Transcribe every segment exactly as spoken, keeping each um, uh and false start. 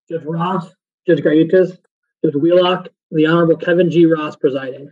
Judge Ross, Judge Gaiutas, Judge Wheelock, the Honorable Kevin G. Ross presiding.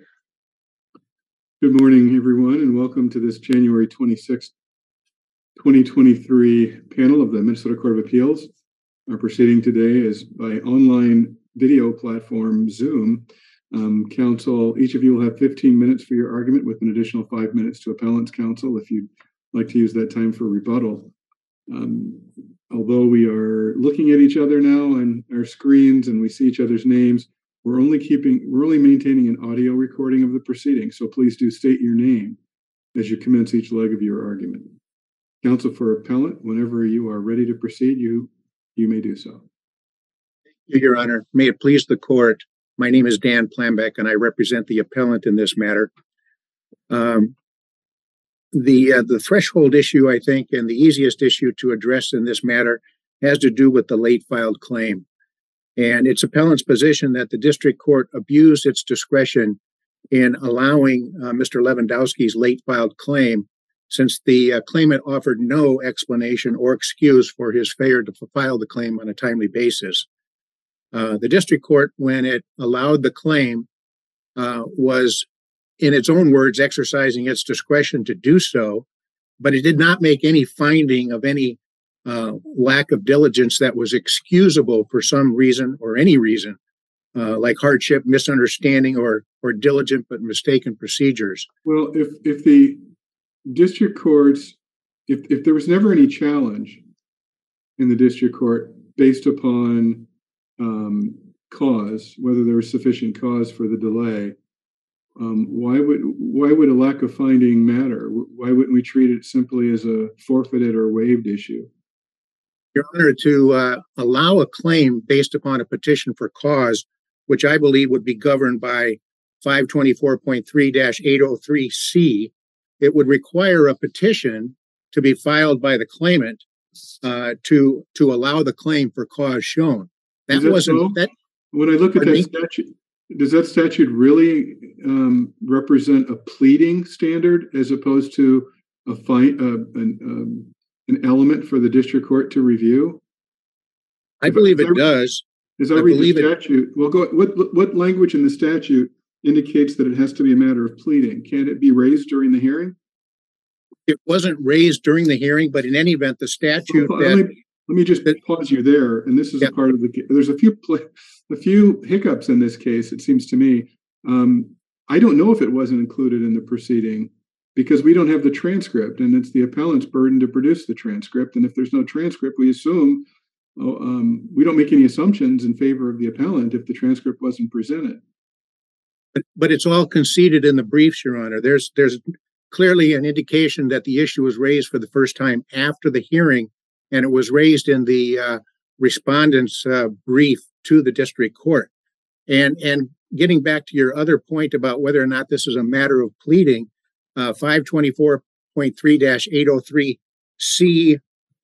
Good morning, everyone, and welcome to this January twenty-sixth, twenty twenty-three panel of the Minnesota Court of Appeals. Our proceeding today is by online video platform Zoom. Um, counsel, each of you will have fifteen minutes for your argument with an additional five minutes to appellant's counsel if you'd like to use that time for rebuttal. Um, although we are looking at each other now on our screens and we see each other's names, we're only keeping, we're only maintaining an audio recording of the proceeding. So please do state your name as you commence each leg of your argument. Counsel for appellant, whenever you are ready to proceed, you you may do so. Thank you, Your Honor. May it please the court. My name is Dan Plambeck, and I represent the appellant in this matter. Um, the uh, the threshold issue, I think, and the easiest issue to address in this matter has to do with the late filed claim. And it's appellant's position that the district court abused its discretion in allowing uh, Mister Lewandowski's late filed claim, since the uh, claimant offered no explanation or excuse for his failure to file the claim on a timely basis. Uh, the district court, when it allowed the claim, uh, was, in its own words, exercising its discretion to do so, but it did not make any finding of any uh, lack of diligence that was excusable for some reason or any reason, uh, like hardship, misunderstanding, or or diligent but mistaken procedures. Well, if if the district courts, if if there was never any challenge in the district court based upon um, cause, whether there was sufficient cause for the delay, um, why would why would a lack of finding matter? Why wouldn't we treat it simply as a forfeited or waived issue? Your Honor, to uh, allow a claim based upon a petition for cause, which I believe would be governed by five twenty-four point three dash eight oh three C, it would require a petition to be filed by the claimant uh, to to allow the claim for cause shown. That, that wasn't so? that. When I look at that me? statute, does that statute really um, represent a pleading standard as opposed to a fine, uh, an, um, an element for the district court to review? I if believe I, it I, does. As I, I read the statute, it, well, go. What what language in the statute indicates that it has to be a matter of pleading? Can't it be raised during the hearing? It wasn't raised during the hearing, but in any event, the statute. Well, that, let, me, let me just that, pause you there. And this is yeah. a part of the. There's a few a few hiccups in this case. It seems to me. Um, I don't know if it wasn't included in the proceeding because we don't have the transcript, and it's the appellant's burden to produce the transcript. And if there's no transcript, we assume oh, um, we don't make any assumptions in favor of the appellant if the transcript wasn't presented. But, but it's all conceded in the briefs, Your Honor. There's there's clearly an indication that the issue was raised for the first time after the hearing, and it was raised in the uh, respondent's uh, brief to the district court. And and getting back to your other point about whether or not this is a matter of pleading, uh, five twenty-four point three dash eight oh three C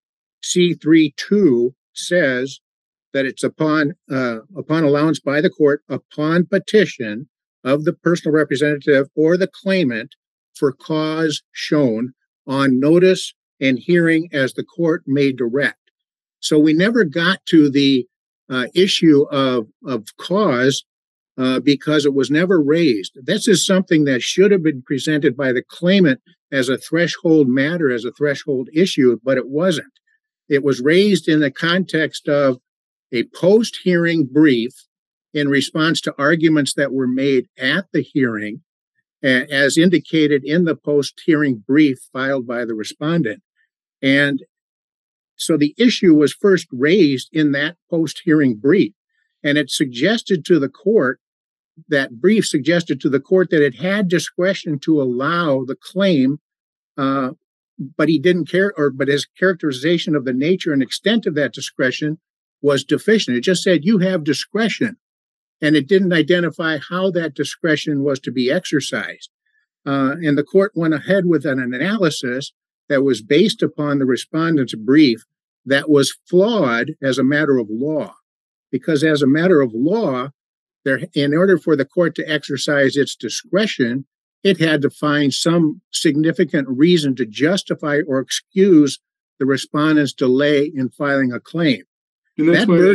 C three two says that it's upon uh, upon allowance by the court upon petition of the personal representative or the claimant for cause shown on notice and hearing as the court may direct. So we never got to the uh, issue of, of cause uh, because it was never raised. This is something that should have been presented by the claimant as a threshold matter, as a threshold issue, but it wasn't. It was raised in the context of a post-hearing brief in response to arguments that were made at the hearing, as indicated in the post-hearing brief filed by the respondent. And so the issue was first raised in that post-hearing brief, and it suggested to the court, that brief suggested to the court that it had discretion to allow the claim, uh, but he didn't care, or but his characterization of the nature and extent of that discretion was deficient. It just said you have discretion, and it didn't identify how that discretion was to be exercised. Uh, and the court went ahead with an analysis that was based upon the respondent's brief that was flawed as a matter of law. Because as a matter of law, there, in order for the court to exercise its discretion, it had to find some significant reason to justify or excuse the respondent's delay in filing a claim. And that's that why burden,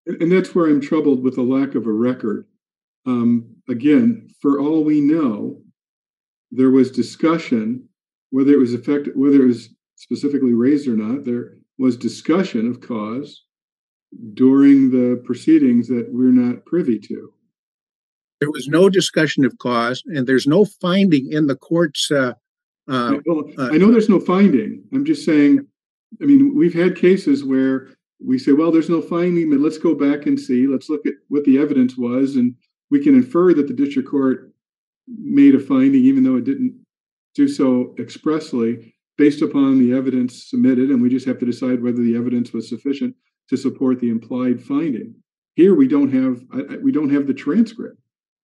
And, and that's where I'm troubled with the lack of a record. Um, again, for all we know, there was discussion, whether it was effective, whether it was specifically raised or not, there was discussion of cause during the proceedings that we're not privy to. There was no discussion of cause, and there's no finding in the court's. Uh, uh, I, well, uh, I know there's no finding. I'm just saying, I mean, we've had cases where we say, well, there's no finding, but let's go back and see. Let's look at what the evidence was, and we can infer that the district court made a finding, even though it didn't do so expressly, based upon the evidence submitted, and we just have to decide whether the evidence was sufficient to support the implied finding. Here, we don't have I, we don't have the transcript.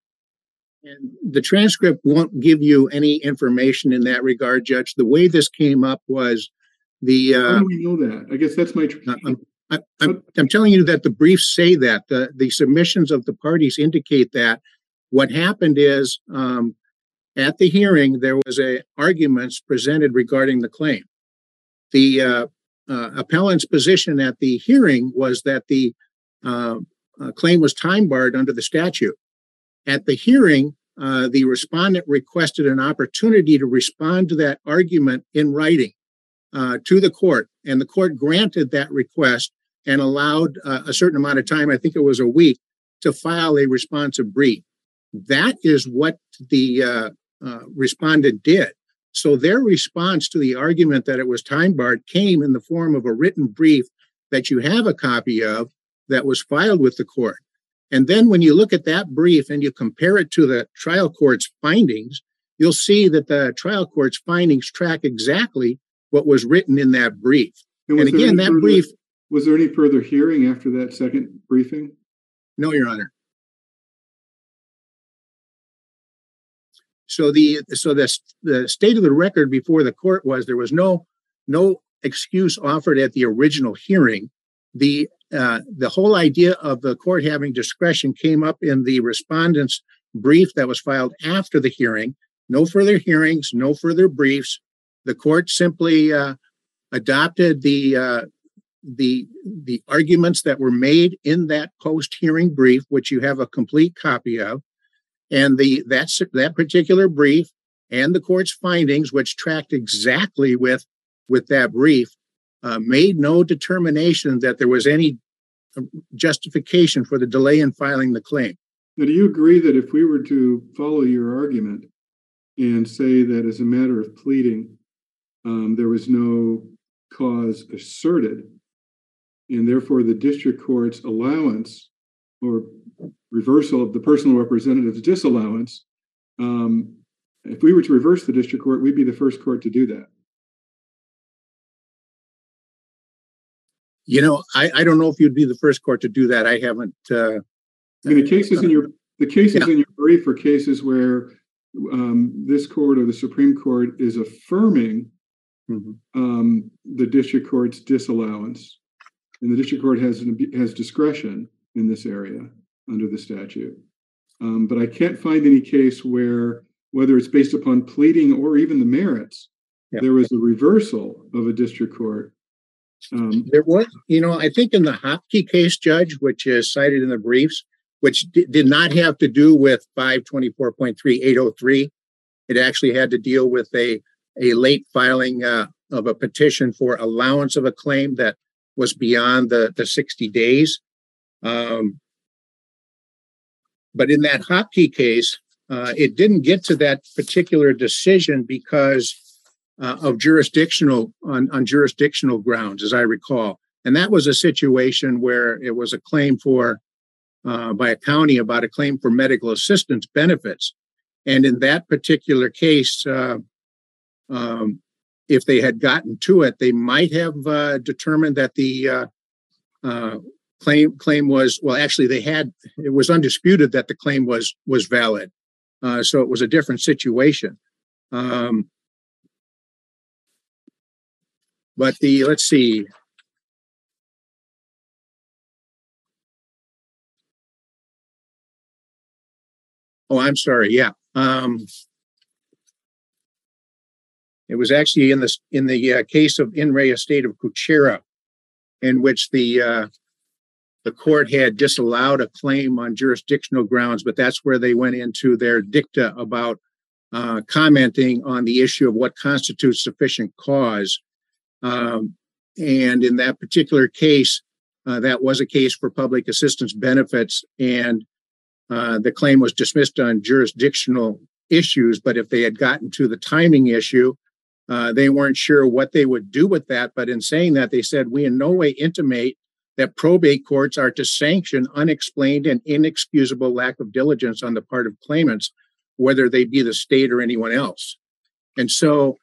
And the transcript won't give you any information in that regard, Judge. The way this came up was the. Uh, How do we know that? I guess that's my. Tr- uh, I'm, I, I'm, I'm telling you that the briefs say that the the submissions of the parties indicate that. What happened is um, at the hearing there was a arguments presented regarding the claim. The uh, uh, appellant's position at the hearing was that the uh, uh, claim was time barred under the statute. At the hearing, uh, the respondent requested an opportunity to respond to that argument in writing uh, to the court, and the court granted that request and allowed uh, a certain amount of time, I think it was a week, to file a responsive brief. That is what the uh, uh, respondent did. So their response to the argument that it was time barred came in the form of a written brief that you have a copy of that was filed with the court. And then when you look at that brief and you compare it to the trial court's findings, you'll see that the trial court's findings track exactly what was written in that brief. And, and again, that further, brief... Was there any further hearing after that second briefing? No, Your Honor. So the so the, the state of the record before the court was there was no no excuse offered at the original hearing. The uh, the whole idea of the court having discretion came up in the respondent's brief that was filed after the hearing. No further hearings, no further briefs. The court simply uh, adopted the uh, the the arguments that were made in that post-hearing brief, which you have a complete copy of. And the that's that particular brief and the court's findings, which tracked exactly with with that brief, uh, made no determination that there was any justification for the delay in filing the claim. Now, do you agree that if we were to follow your argument and say that as a matter of pleading, um, there was no cause asserted, and therefore the district court's allowance or reversal of the personal representative's disallowance, um, if we were to reverse the district court, we'd be the first court to do that? You know, I, I don't know if you'd be the first court to do that. I haven't. Uh, I mean, the cases in your the cases yeah. in your brief are cases where um, this court or the Supreme Court is affirming mm-hmm. um, the district court's disallowance, and the district court has has discretion in this area under the statute. Um, but I can't find any case where, whether it's based upon pleading or even the merits, yeah. there was a reversal of a district court. Um, there was, you know, I think in the Hopke case, Judge, which is cited in the briefs, which d- did not have to do with five twenty-four point three eight oh three. It actually had to deal with a, a late filing uh, of a petition for allowance of a claim that was beyond the, the sixty days. Um, but in that Hopke case, uh, it didn't get to that particular decision because uh, of jurisdictional on, on jurisdictional grounds, as I recall. And that was a situation where it was a claim for uh, by a county about a claim for medical assistance benefits. And in that particular case, uh, um, if they had gotten to it, they might have uh, determined that the uh, uh, claim claim was, well, actually they had, it was undisputed that the claim was was valid. Uh, so it was a different situation. Um, but the, let's see. Oh, I'm sorry. Yeah. Um, it was actually in the, in the uh, case of In re Estate of Kuchera, in which the uh, the court had disallowed a claim on jurisdictional grounds, but that's where they went into their dicta about uh, commenting on the issue of what constitutes sufficient cause. Um, and in that particular case, uh, that was a case for public assistance benefits, and uh, the claim was dismissed on jurisdictional issues. But if they had gotten to the timing issue, uh, they weren't sure what they would do with that. But in saying that, they said, we in no way intimate that probate courts are to sanction unexplained and inexcusable lack of diligence on the part of claimants, whether they be the state or anyone else. And so,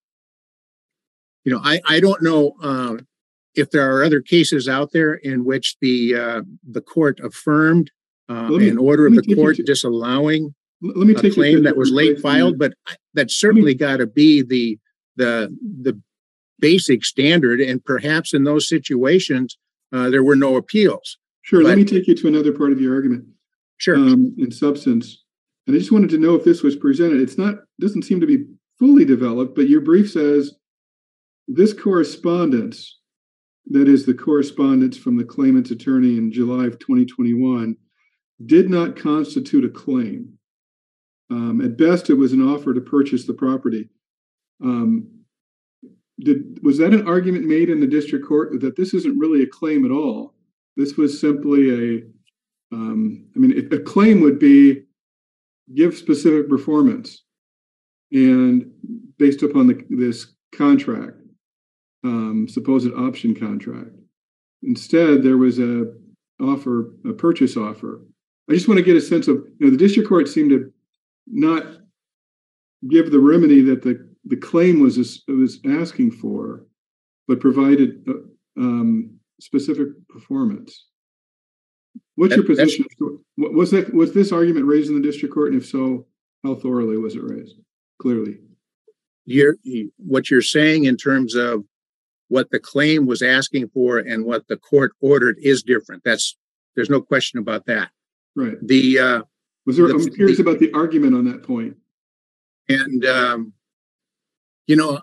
you know, I, I don't know uh, if there are other cases out there in which the uh, the court affirmed uh, me, an order of the court to, disallowing let me take a claim that was late filed, but that's certainly got to be the the the basic standard. And perhaps in those situations, uh, there were no appeals. Sure. But, let me take you to another part of your argument. Sure. Um, in substance, and I just wanted to know if this was presented. It's not. Doesn't seem to be fully developed, but your brief says this correspondence, that is the correspondence from the claimant's attorney in July of twenty twenty-one, did not constitute a claim. Um, at best, it was an offer to purchase the property. Um, did was that an argument made in the district court that this isn't really a claim at all? This was simply a, um, I mean, a claim would be give specific performance, and based upon the, this contract. Um, supposed option contract. Instead, there was a offer, a purchase offer. I just want to get a sense of, you know, the district court seemed to not give the remedy that the, the claim was was asking for, but provided uh, um, specific performance. What's that, your position? Was that was this argument raised in the district court, and if so, how thoroughly was it raised? Clearly, you're what you're saying in terms of what the claim was asking for and what the court ordered is different. That's there's no question about that. Right. The uh, was there? The, I'm curious the, about the argument on that point. And um, you know,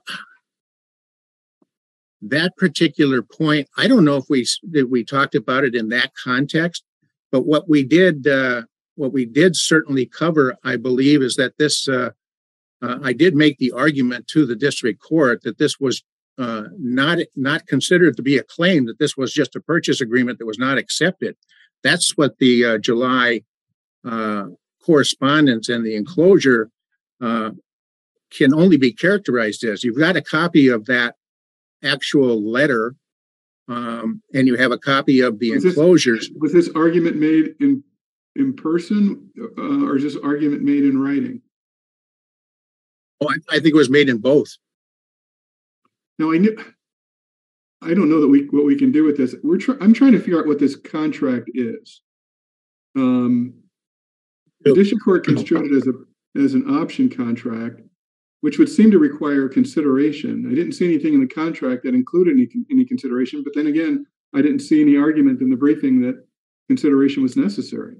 that particular point, I don't know if we that we talked about it in that context, but what we did, uh, what we did certainly cover, I believe, is that this. Uh, uh, I did make the argument to the district court that this was. Uh, not not considered to be a claim, that this was just a purchase agreement that was not accepted. That's what the uh, July uh, correspondence and the enclosure uh, can only be characterized as. You've got a copy of that actual letter, um, and you have a copy of the was enclosures. This, was this argument made in in person, uh, or is this argument made in writing? Oh, I, I think it was made in both. Now I knew, I don't know that we what we can do with this. We're try, I'm trying to figure out what this contract is. Um, the district court construed it as a as an option contract, which would seem to require consideration. I didn't see anything in the contract that included any any consideration. But then again, I didn't see any argument in the briefing that consideration was necessary.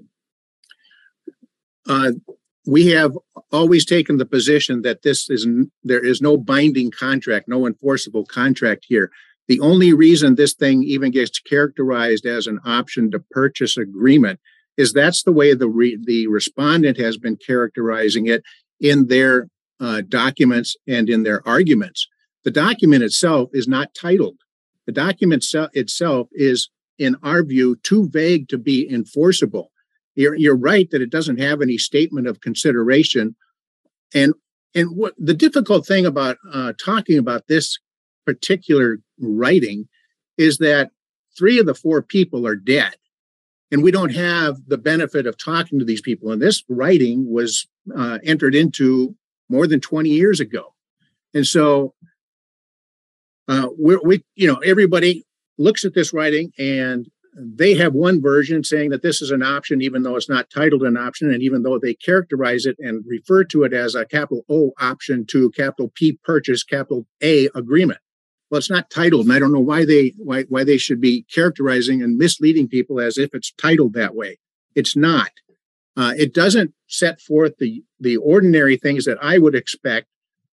Uh, we have always taken the position that this is there is no binding contract, no enforceable contract here. The only reason this thing even gets characterized as an option to purchase agreement is that's the way the re, the respondent has been characterizing it in their uh, documents and in their arguments. The document itself is not titled. The document se- itself is, in our view, too vague to be enforceable. You're, you're right that it doesn't have any statement of consideration. And, and what the difficult thing about uh, talking about this particular writing is that three of the four people are dead. And we don't have the benefit of talking to these people. And this writing was uh, entered into more than twenty years ago. And so uh, we're, we, you know, everybody looks at this writing and they have one version saying that this is an option, even though it's not titled an option, and even though they characterize it and refer to it as a capital O option to capital P purchase, capital A agreement. Well, it's not titled, and I don't know why they why why they should be characterizing and misleading people as if it's titled that way. It's not. Uh, it doesn't set forth the the ordinary things that I would expect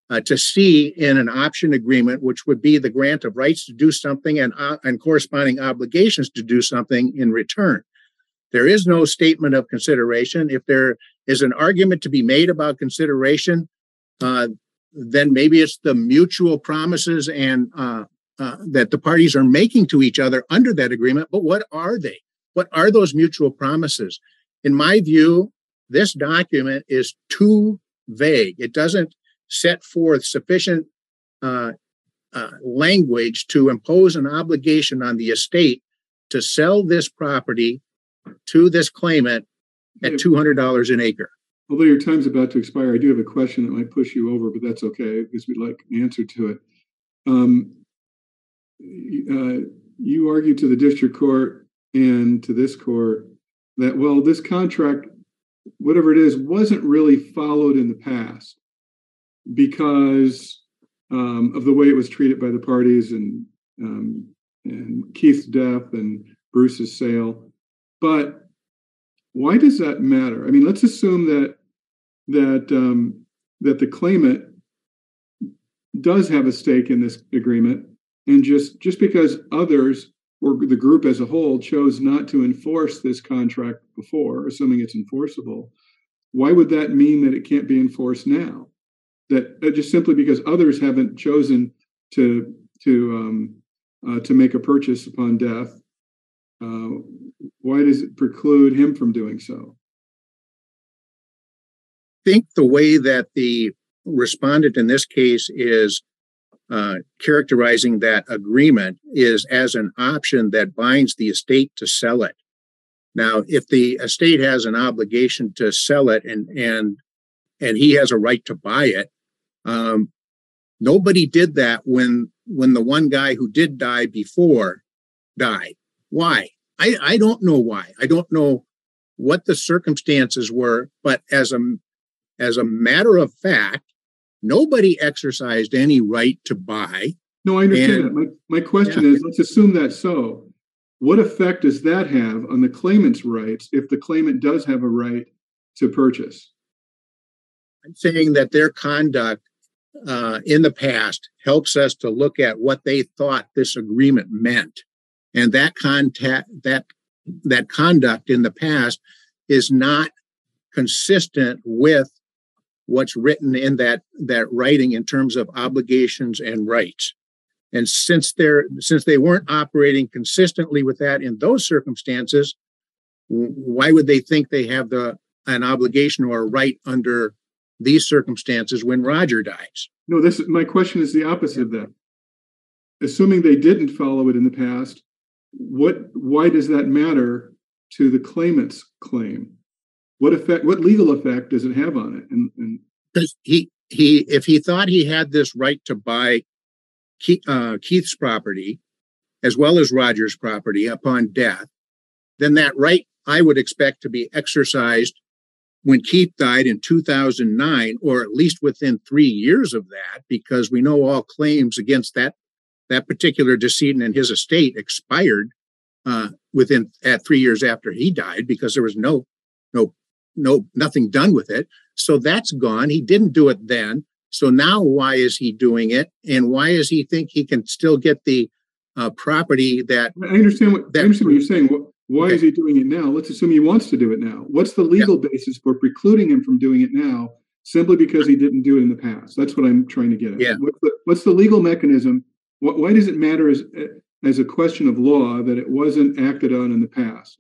uh, to see in an option agreement, which would be the grant of rights to do something and, uh, and corresponding obligations to do something in return. There is no statement of consideration. If there is an argument to be made about consideration, uh, then maybe it's the mutual promises and uh, uh, that the parties are making to each other under that agreement. But what are they? What are those mutual promises? In my view, this document is too vague. It doesn't set forth sufficient uh, uh, language to impose an obligation on the estate to sell this property to this claimant at two hundred dollars an acre. Although your time's about to expire, I do have a question that might push you over, but that's okay because we'd like an answer to it. Um, uh, you argued to the district court and to this court that, well, this contract, whatever it is, wasn't really followed in the past because um, of the way it was treated by the parties and um, and Keith's death and Bruce's sale. But why does that matter? I mean, let's assume that that um, that the claimant does have a stake in this agreement, and just just because others or the group as a whole chose not to enforce this contract before, assuming it's enforceable, why would that mean that it can't be enforced now? That uh, just simply because others haven't chosen to to um, uh, to make a purchase upon death, uh, why does it preclude him from doing so? I think the way that the respondent in this case is uh, characterizing that agreement is as an option that binds the estate to sell it. Now, if the estate has an obligation to sell it and and and he has a right to buy it, um, nobody did that when when the one guy who did die before died. Why? I, I don't know why. I don't know what the circumstances were, but as a as a matter of fact, nobody exercised any right to buy. No, I understand And- that. My, my question Yeah. is, let's assume that's so. What effect does that have on the claimant's rights if the claimant does have a right to purchase? I'm saying that their conduct uh, in the past helps us to look at what they thought this agreement meant, and that contact that that conduct in the past is not consistent with what's written in that that writing in terms of obligations and rights. And since they're since they weren't operating consistently with that in those circumstances, w- why would they think they have the an obligation or a right under these circumstances when Roger dies? No, this my question is the opposite of that. Assuming they didn't follow it in the past, what why does that matter to the claimant's claim? What effect, what legal effect does it have on it? And, and Because he he if he thought he had this right to buy Keith, uh, Keith's property as well as Roger's property upon death, then that right I would expect to be exercised when Keith died in two thousand nine, or at least within three years of that, because we know all claims against that that particular decedent and his estate expired uh, within at three years after he died, because there was no no no nothing done with it. So that's gone. He didn't do it then. So now why is he doing it? And why does he think he can still get the uh, property that I understand what That- I understand what you're saying. What, why Okay. is he doing it now? Let's assume he wants to do it now. What's the legal basis for precluding him from doing it now simply because he didn't do it in the past? That's what I'm trying to get at. Yeah. What's the, what's the legal mechanism? What, why does it matter as as a question of law that it wasn't acted on in the past?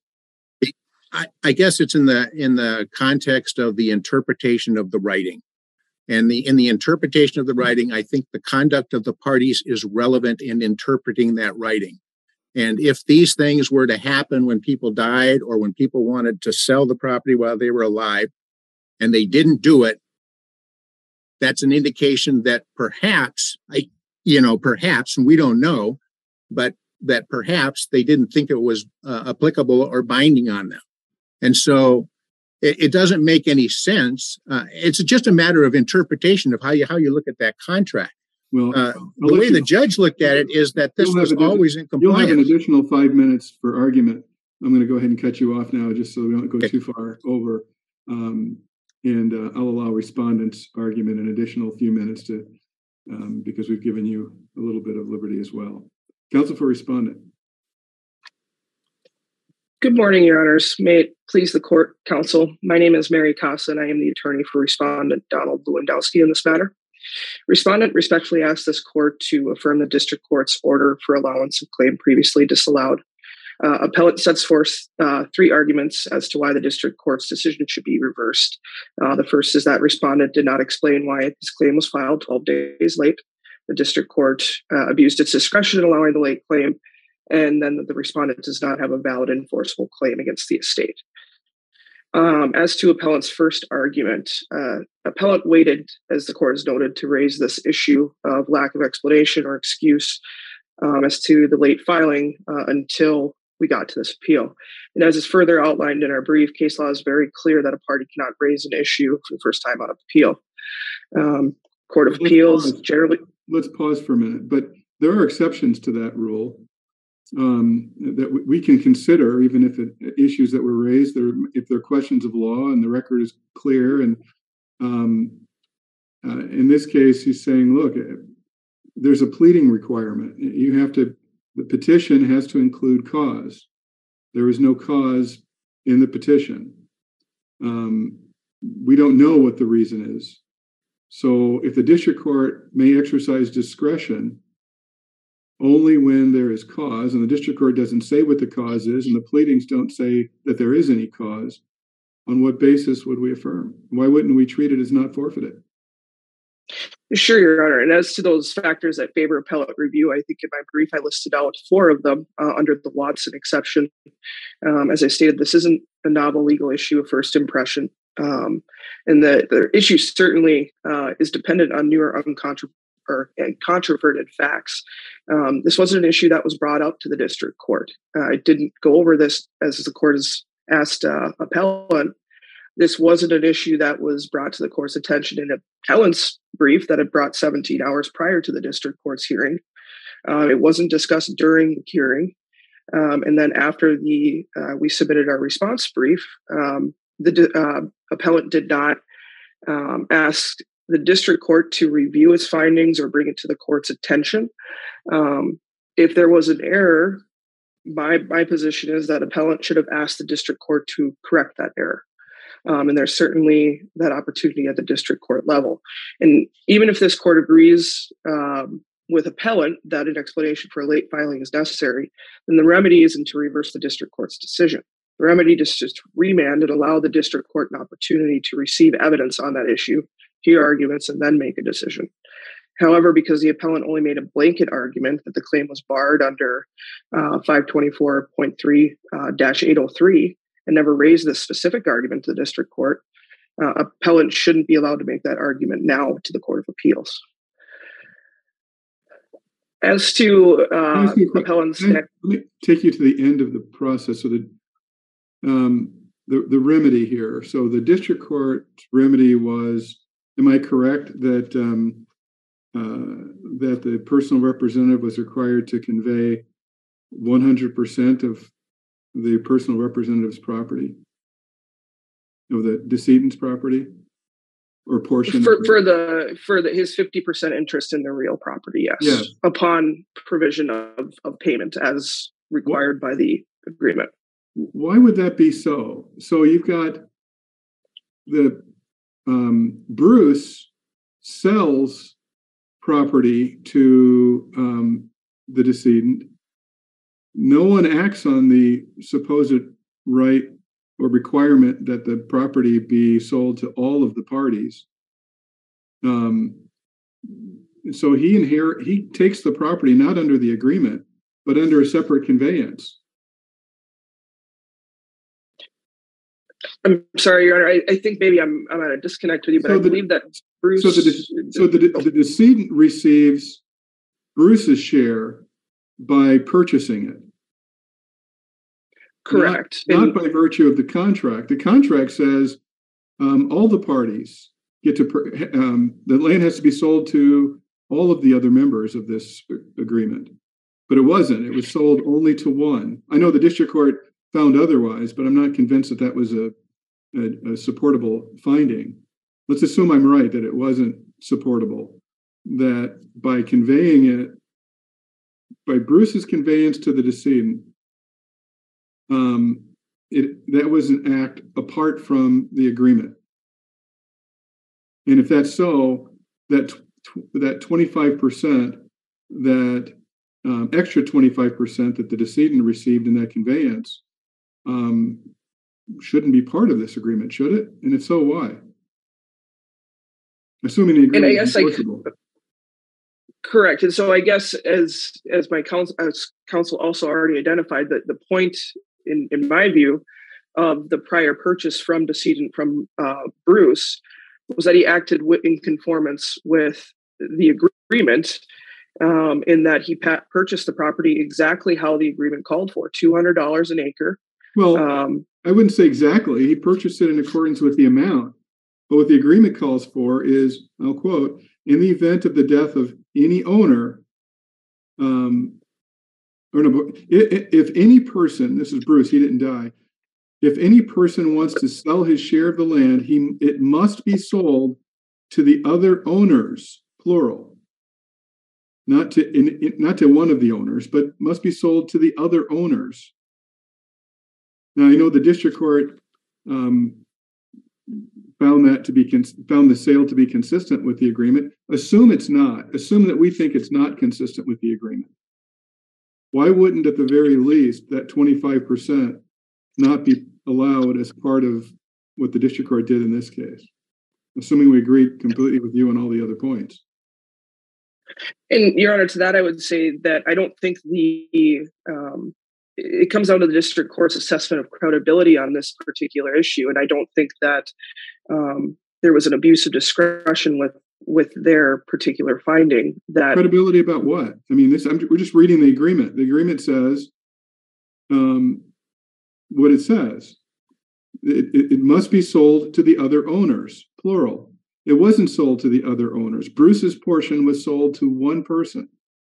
I, I guess it's in the in the context of the interpretation of the writing. And the in the interpretation of the writing, I think the conduct of the parties is relevant in interpreting that writing. And if these things were to happen when people died or when people wanted to sell the property while they were alive and they didn't do it, that's an indication that perhaps, I, you know, perhaps, and we don't know, but that perhaps they didn't think it was uh, applicable or binding on them. And so it, it doesn't make any sense. Uh, it's just a matter of interpretation of how you how you look at that contract. Well, Uh, I'll the let way you- the judge looked at it is that this You'll have was a different- always in you'll have an compliance. additional five minutes for argument. I'm going to go ahead and cut you off now just so we don't go Okay. too far over. Um, and uh, I'll allow respondents' argument an additional few minutes to, um, because we've given you a little bit of liberty as well. Counsel for respondent. Good morning, Your Honors. May it please the court, counsel. My name is Mary Casa, and I am the attorney for respondent Donald Lewandowski in this matter. Respondent respectfully asks this court to affirm the district court's order for allowance of claim previously disallowed. Uh, appellant sets forth uh, three arguments as to why the district court's decision should be reversed. Uh, the first is that respondent did not explain why this claim was filed twelve days late. The district court uh, abused its discretion in allowing the late claim, and then the respondent does not have a valid enforceable claim against the estate. Um, as to appellant's first argument, uh, appellant waited, as the court has noted, to raise this issue of lack of explanation or excuse um, as to the late filing uh, until we got to this appeal. And as is further outlined in our brief, case law is very clear that a party cannot raise an issue for the first time on appeal. Um, Court of Let's Appeals pause. generally... Let's pause for a minute, but there are exceptions to that rule um, that w- we can consider, even if it, issues that were raised, there, if they're questions of law and the record is clear. And um, uh, in this case, he's saying, look, there's a pleading requirement. You have to, the petition has to include cause. There is no cause in the petition. Um, we don't know what the reason is. So if the district court may exercise discretion only when there is cause, and the district court doesn't say what the cause is, and the pleadings don't say that there is any cause, on what basis would we affirm? Why wouldn't we treat it as not forfeited? Sure, Your Honor. And as to those factors that favor appellate review, I think in my brief I listed out four of them uh, under the Watson exception. Um, as I stated, this isn't a novel legal issue of first impression. Um, and the, the issue certainly uh, is dependent on newer uncontro- or controverted facts. Um, this wasn't an issue that was brought up to the district court. Uh, I didn't go over this as the court has asked uh, appellant. This wasn't an issue that was brought to the court's attention in appellant's brief that had brought seventeen hours prior to the district court's hearing. Uh, it wasn't discussed during the hearing. Um, and then after the uh, we submitted our response brief, um, the uh, appellant did not um, ask the district court to review its findings or bring it to the court's attention. Um, if there was an error, my my position is that appellant should have asked the district court to correct that error. Um, and there's certainly that opportunity at the district court level. And even if this court agrees um, with appellant that an explanation for a late filing is necessary, then the remedy isn't to reverse the district court's decision. The remedy is just to remand and allow the district court an opportunity to receive evidence on that issue, hear arguments, and then make a decision. However, because the appellant only made a blanket argument that the claim was barred under uh, five twenty-four point three dash eight oh three and never raised this specific argument to the district court, uh, appellant shouldn't be allowed to make that argument now to the Court of Appeals. As to uh, appellant's... Let me take you to the end of the process. So the, um, the, the remedy here. So the district court remedy was, am I correct that um, uh, that the personal representative was required to convey one hundred percent of the personal representative's property, or the decedent's property, or portion for, of for the for the his fifty percent interest in the real property? Yes, yes. Upon provision of, of payment as required what? by the agreement. Why would that be so? So you've got the um, Bruce sells property to um, the decedent. No one acts on the supposed right or requirement that the property be sold to all of the parties. Um, so he inherit he takes the property not under the agreement, but under a separate conveyance. I'm sorry, Your Honor. I, I think maybe I'm I'm at a disconnect with you, but so I the, believe that Bruce. So the so the, the decedent receives Bruce's share by purchasing it. Correct. Not, not by virtue of the contract. The contract says um, all the parties get to, per, um, the land has to be sold to all of the other members of this agreement. But it wasn't. It was sold only to one. I know the district court found otherwise, but I'm not convinced that that was a a, a supportable finding. Let's assume I'm right, that it wasn't supportable, that by conveying it, by Bruce's conveyance to the decedent, um, it, that was an act apart from the agreement. And if that's so, that that twenty-five percent, that um, extra twenty-five percent that the decedent received in that conveyance um, shouldn't be part of this agreement, should it? And if so, why? Assuming the agreement is enforceable. Correct. And so I guess as as my counsel as counsel also already identified, that the point in, in my view of the prior purchase from decedent from uh, Bruce was that he acted w- in conformance with the agreement, um, in that he pa- purchased the property exactly how the agreement called for, two hundred dollars an acre. Well, um, I wouldn't say exactly. He purchased it in accordance with the amount. But what the agreement calls for is, I'll quote, in the event of the death of any owner, um, or no, if, if any person, this is Bruce, he didn't die. If any person wants to sell his share of the land, he it must be sold to the other owners, plural. Not to in, in, not to one of the owners, but must be sold to the other owners. Now I know the district court um, found that to be cons- found the sale to be consistent with the agreement. Assume it's not. Assume that we think it's not consistent with the agreement. Why wouldn't, at the very least, that twenty-five percent not be allowed as part of what the district court did in this case? Assuming we agree completely with you on all the other points. And Your Honor, to that, I would say that I don't think the um, it comes down to the district court's assessment of credibility on this particular issue, and I don't think that um, there was an abuse of discretion with with their particular finding. That credibility about what? I mean, this I'm, we're just reading the agreement. The agreement says um, what it says. It, it, it must be sold to the other owners, plural. It wasn't sold to the other owners. Bruce's portion was sold to one person.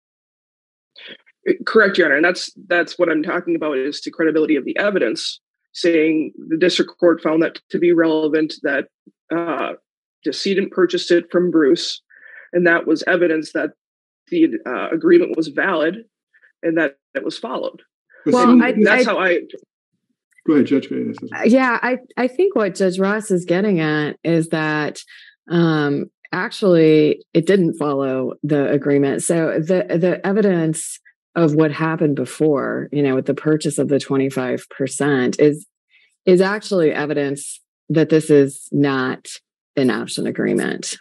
Correct, Your Honor, and that's that's what I'm talking about, is to credibility of the evidence, saying the district court found that to be relevant, that uh, decedent purchased it from Bruce, and that was evidence that the uh, agreement was valid and that it was followed. Well, I, that's I, how I. Go ahead, Judge Gaines. Yeah, I, I think what Judge Ross is getting at is that um, actually it didn't follow the agreement. So the the evidence of what happened before, you know, with the purchase of the twenty-five percent is is actually evidence that this is not an option agreement.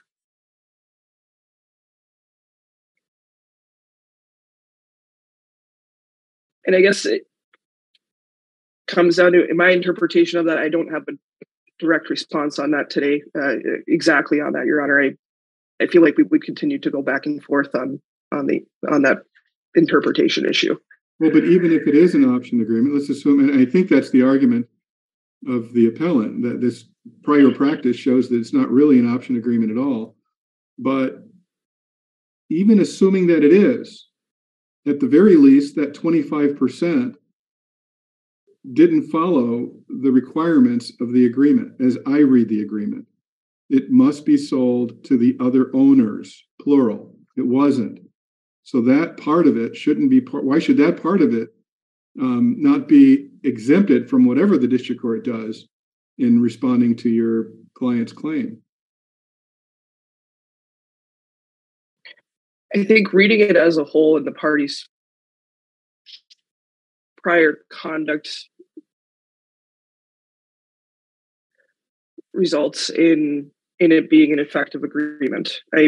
And I guess it comes down to, in my interpretation of that, I don't have a direct response on that today, uh, exactly on that, Your Honor. I, I feel like we would continue to go back and forth on on the on that interpretation issue. Well, but even if it is an option agreement, let's assume, and I think that's the argument of the appellant, that this prior practice shows that it's not really an option agreement at all. But even assuming that it is, at the very least, that twenty-five percent didn't follow the requirements of the agreement, as I read the agreement. It must be sold to the other owners, plural. It wasn't. So that part of it shouldn't be part. Why should that part of it um, not be exempted from whatever the district court does in responding to your client's claim? I think reading it as a whole in the parties' prior conduct results in in it being an effective agreement. I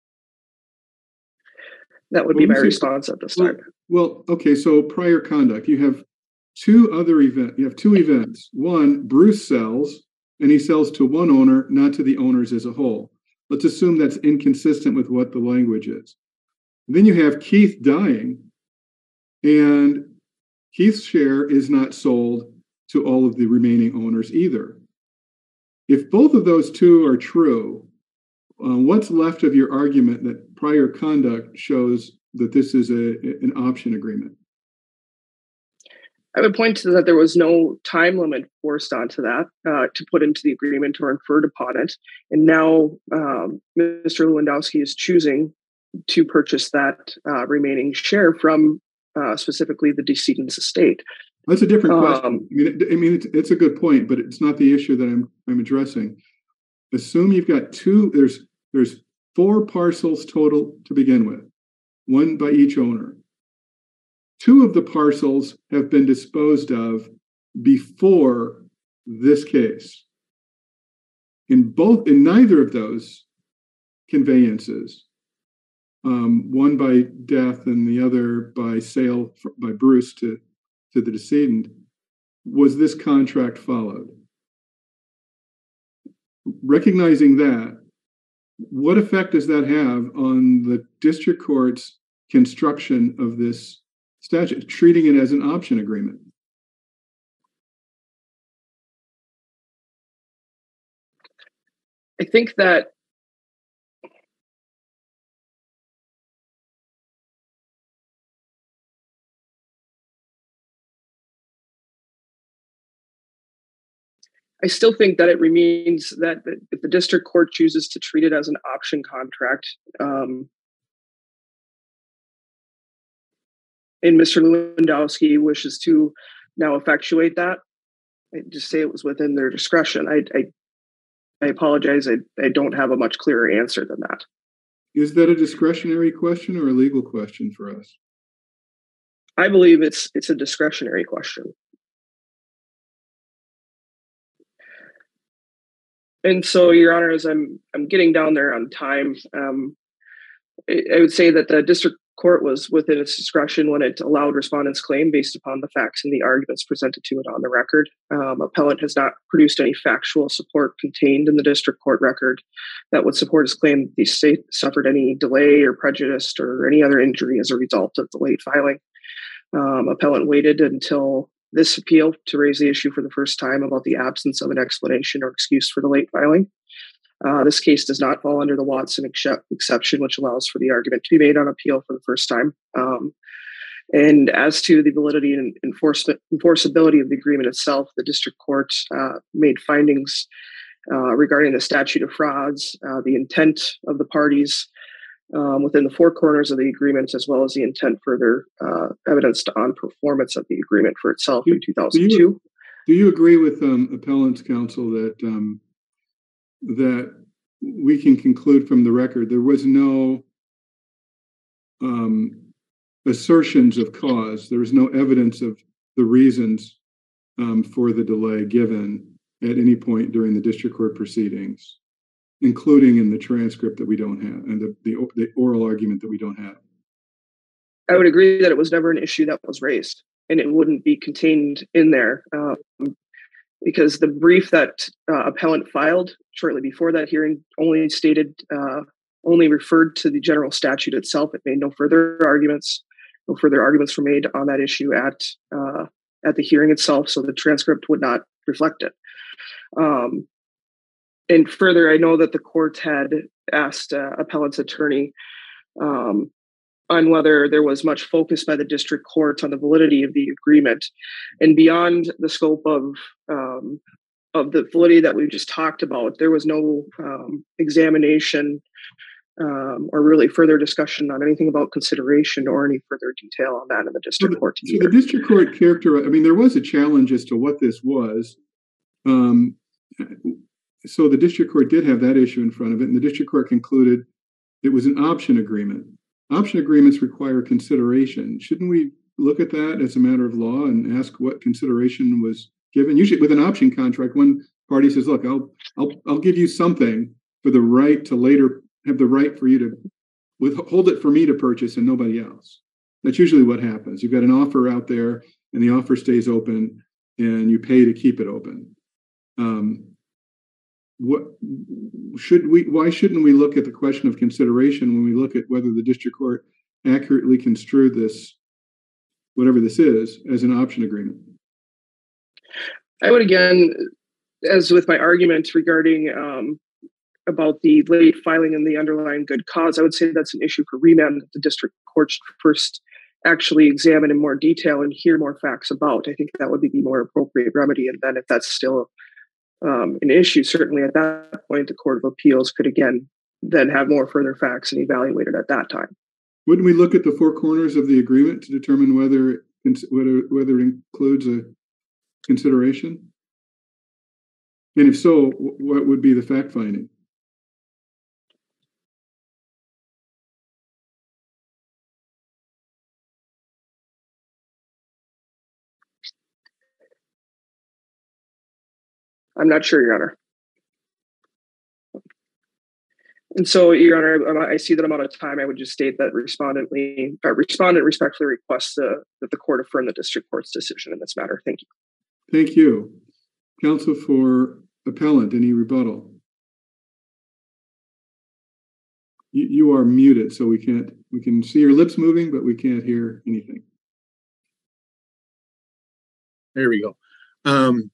that would be my response at this time. Well, okay, so prior conduct. You have two other events. You have two events. One, Bruce sells, and he sells to one owner, not to the owners as a whole. Let's assume that's inconsistent with what the language is. Then you have Keith dying, and Keith's share is not sold to all of the remaining owners either. If both of those two are true, uh, what's left of your argument that prior conduct shows that this is a, an option agreement? I would point to that there was no time limit forced onto that uh, to put into the agreement or inferred upon it. And now um, Mister Lewandowski is choosing to purchase that uh, remaining share from uh, specifically the decedent's estate. That's a different question. Um, I mean, it, I mean, it's, it's a good point, but it's not the issue that I'm I'm addressing. Assume you've got two. There's there's four parcels total to begin with, one by each owner. Two of the parcels have been disposed of before this case. In both, in neither of those conveyances, um, one by death and the other by sale by Bruce to, to the decedent, was this contract followed. Recognizing that, what effect does that have on the district court's construction of this statute, treating it as an option agreement? I think that I still think that it remains that if the district court chooses to treat it as an option contract, um, and Mister Lewandowski wishes to now effectuate that, I just say it was within their discretion. I, I, I apologize. I, I don't have a much clearer answer than that. Is that a discretionary question or a legal question for us? I believe it's it's a discretionary question. And so, Your Honor, as I'm I'm getting down there on time, um, I, I would say that the district court was within its discretion when it allowed respondents' claim based upon the facts and the arguments presented to it on the record. Um, appellant has not produced any factual support contained in the district court record that would support his claim that the state suffered any delay or prejudice or any other injury as a result of the late filing. Um, appellant waited until this appeal to raise the issue for the first time about the absence of an explanation or excuse for the late filing. Uh, this case does not fall under the Watson ex- exception, which allows for the argument to be made on appeal for the first time. Um, and as to the validity and enforcement enforceability of the agreement itself, the district court uh, made findings uh, regarding the statute of frauds, uh, the intent of the parties um, within the four corners of the agreement, as well as the intent further uh, evidenced on performance of the agreement for itself in two thousand two. Do you, do you agree with um, appellant's counsel that um, that we can conclude from the record there was no um, assertions of cause, there was no evidence of the reasons um, for the delay given at any point during the district court proceedings, including in the transcript that we don't have and the, the, the oral argument that we don't have? I would agree that it was never an issue that was raised, and it wouldn't be contained in there. Um, because the brief that uh, appellant filed shortly before that hearing only stated, uh, only referred to the general statute itself. It made no further arguments. No further arguments were made on that issue at uh, at the hearing itself, so the transcript would not reflect it. Um, and further, I know that the court had asked uh, appellant's attorney um, on whether there was much focus by the district court on the validity of the agreement, and beyond the scope of um, of the validity that we just talked about, there was no um, examination um, or really further discussion on anything about consideration or any further detail on that in the district so the, court. So the district court characterized, I mean, there was a challenge as to what this was. Um, so the district court did have that issue in front of it, and the district court concluded it was an option agreement. Option agreements require consideration. Shouldn't we look at that as a matter of law and ask what consideration was given? Usually with an option contract, one party says, look, I'll I'll I'll give you something for the right to later have the right for you to withhold it for me to purchase and nobody else. That's usually what happens. You've got an offer out there and the offer stays open and you pay to keep it open. Um, what should we, why shouldn't we look at the question of consideration when we look at whether the district court accurately construed this, whatever this is, as an option agreement? I would, again, as with my argument regarding um, about the late filing and the underlying good cause, I would say that's an issue for remand that the district court should first actually examine in more detail and hear more facts about. I think that would be the more appropriate remedy. And then if that's still um, an issue, certainly at that point, the Court of Appeals could again then have more further facts and evaluate it at that time. Wouldn't we look at the four corners of the agreement to determine whether whether whether it includes a consideration? And if so, what would be the fact finding? I'm not sure, Your Honor. And so, Your Honor, I see that I'm out of time. I would just state that respondent, uh, respondent respectfully requests uh, that the court affirm the district court's decision in this matter. Thank you. Thank you. Counsel for appellant, any rebuttal? You, you are muted, so we can't, we can see your lips moving, but we can't hear anything. There we go. Um,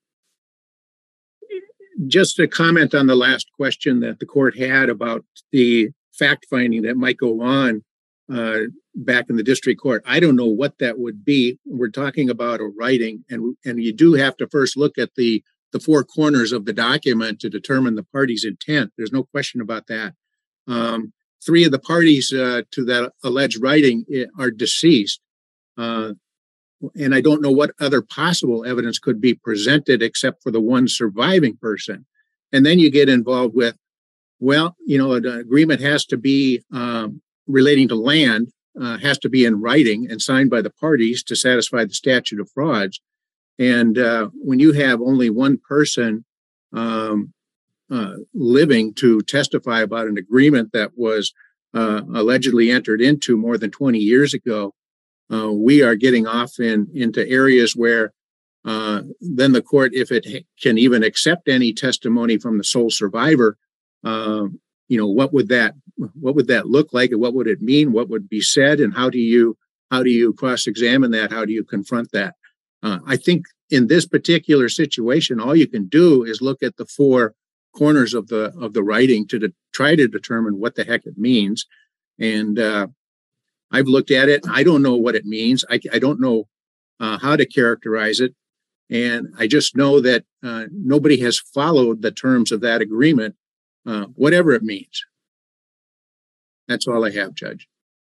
just a comment on the last question that the court had about the fact finding that might go on uh, back in the district court. I don't know what that would be. We're talking about a writing, and and you do have to first look at the the four corners of the document to determine the party's intent. There's no question about that. Um, three of the parties uh, to that alleged writing are deceased. Uh, And I don't know what other possible evidence could be presented except for the one surviving person. And then you get involved with, well, you know, an agreement has to be um, relating to land, uh, has to be in writing and signed by the parties to satisfy the statute of frauds. And uh, when you have only one person um, uh, living to testify about an agreement that was uh, allegedly entered into more than twenty years ago, Uh, we are getting off in into areas where uh, then the court, if it ha- can even accept any testimony from the sole survivor, uh, you know, what would that what would that look like, and what would it mean? What would be said, and how do you how do you cross-examine that? How do you confront that? Uh, I think in this particular situation, all you can do is look at the four corners of the of the writing to de- try to determine what the heck it means, and uh, I've looked at it. I don't know what it means. I, I don't know uh, how to characterize it. And I just know that uh, nobody has followed the terms of that agreement, uh, whatever it means. That's all I have, Judge.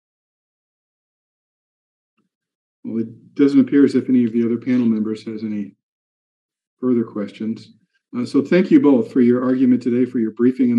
Well, it doesn't appear as if any of the other panel members has any further questions. Uh, so thank you both for your argument today, for your briefing.